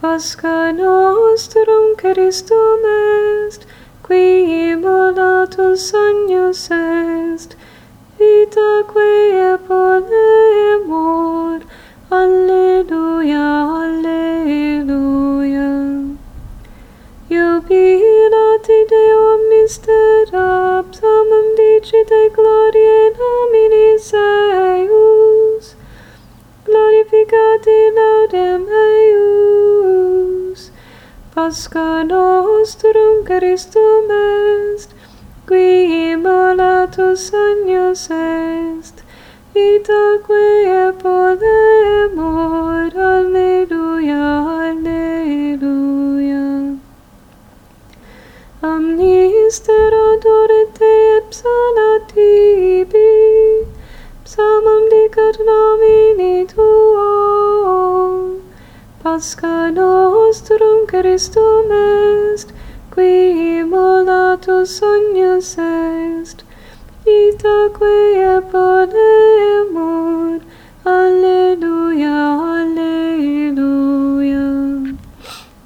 Pascha nostrum Christum est, qui immolatus agnus est, vitaque polemur. Alleluia, alleluia. Jubilate Deo mystera, psalmum dicite gloriae nominis eius, glorificate laudem eius. Pascha nostrum Christum est, qui immolatus agnus est, vitaque polemur. Alleluia, alleluia. Amnister adoret te et psala tibi, psalmum dicat nomini tuo. Pascha nostrum Christum est, qui immolatus agnus est, vitaque polemur.